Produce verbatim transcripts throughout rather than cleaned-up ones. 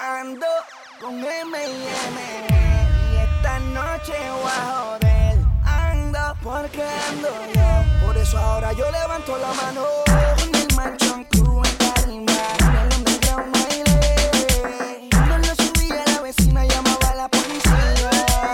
Ando con M y M y esta noche voy a joder. Ando porque ando yo, por eso ahora yo levanto la mano. En el Mansion Crew en Tarima, en el underground baile. No lo subía, la vecina llamaba a la policía.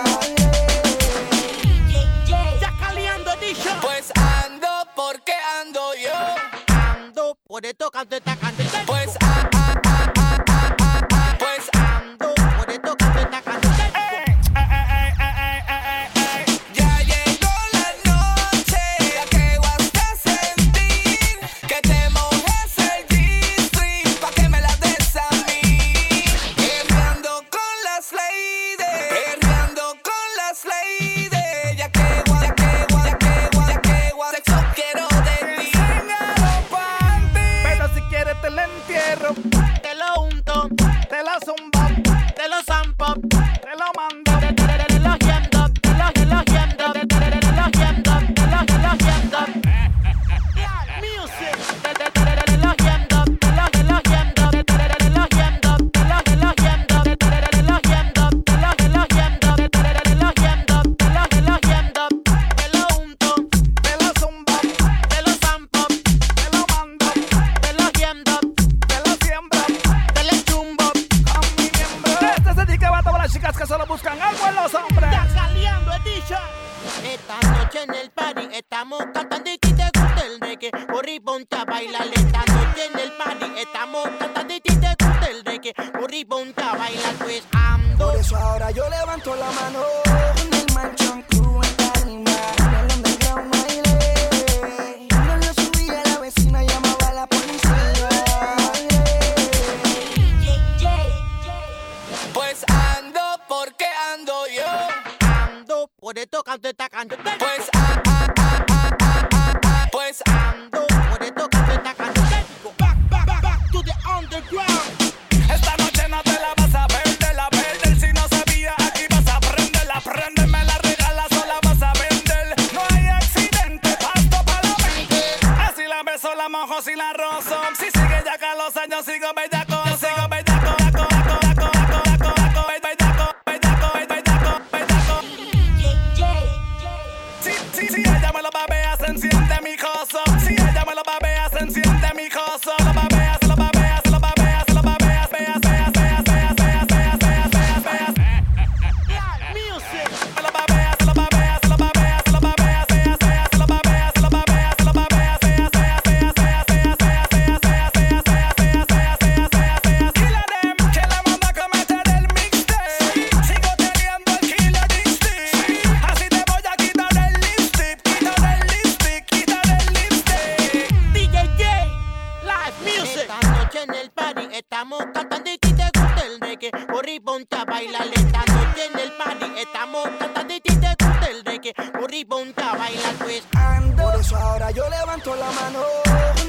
Ya caliando dicho. Pues ando porque ando yo. Ando por esto canto esta canción. Pues ah, ah, ah, ah, ah, ah, ah. Pues Ando por esto canto esta canción. ya llegó la noche, ya que vas a sentir que te mojes el G-string pa' que me la des a mí. Perreando con las ladies, perreando con las ladies, ya que gua, ya que gua, ya que gua, ya que gua, sexo quiero de ti. Enséñalo pa' ti. Pero si quieres te la entierro, Te lo unto, te la zumba, te lo zampo, te lo mando. te te te te lo hiendo, te lo te lo hiendo, te te te te lo hiendo, te lo te lo hiendo. Music. Te te te te te lo hiendo, te lo te lo hiendo, te te te te lo hiendo, te lo te lo hiendo, te te te te lo hiendo, te lo te lo hiendo, te te te te lo hiendo, te lo te lo hiendo. Te lo unto, Te la zumba, te lo zampo, te lo mando, te lo hiendo, te la siembra te lo chumbo. con mi miembro. Este es el D J para todas las chicas que solo buscan algo en los hombres. Ya saliendo edition. Esta noche en el party estamos cantando y si te gusta el reggae, corri ponte a bailar. Esta noche en el party estamos cantando y si te gusta el reggae, corri ponte a bailar. Pues ando. Por eso ahora yo levanto la mano. En el Mansion Crew en Tarima, en el underground baile. No lo subía, la vecina llamaba a la policía. Pues ando porque ando yo. Ando por esto canto esta canción. Pues ah, ah, ah, ah, ah, ah, ah. Pues Ando por esto canto esta canción. Back, back, back, back to the underground. Esta noche no te la vas a perder, la perder. Si no sabía, aquí vas a aprenderla. Aprende, me la regalas o la vas a vender. No hay accidente, pasto para la mente. Así la beso, la mojo, si la rozo. Si sigue ya que a los años sigo bellaco. Yo sigo bellaco, bellaco, bellaco, bellaco, bellaco, bellaco, bellaco, bellaco, bellaco, bellaco. Si, si, si ella me lo babea, se enciende mi coso. Si ella me lo babea, se enciende mi coso. Lo babea, se lo babea, se lo babea, se lo babea, veas, veas, veas, veas, veas, veas, veas, veas, veas. Music. Se lo babea, se lo babea, se lo babea, se lo babea, veas, veas, se lo babea, se lo babea, se lo babea, veas, veas, veas, veas, veas, veas, veas, veas, veas, veas, veas, veas, veas, veas, veas. Killer them, que la manda a cometer el mixtape. Sigo teniendo el killer instinct. Así te voy a quitar el lipstick, quitar el lipstick, quitar el lipstick. D J J, live music. Esta noche en el party estamos cantando y si te gusta el reggae, corri ponte a bailar. Esta noche en el party estamos cantando y si te gusta el reggae, corri ponte a bailar. Pues Ando, por eso ahora yo levanto la mano.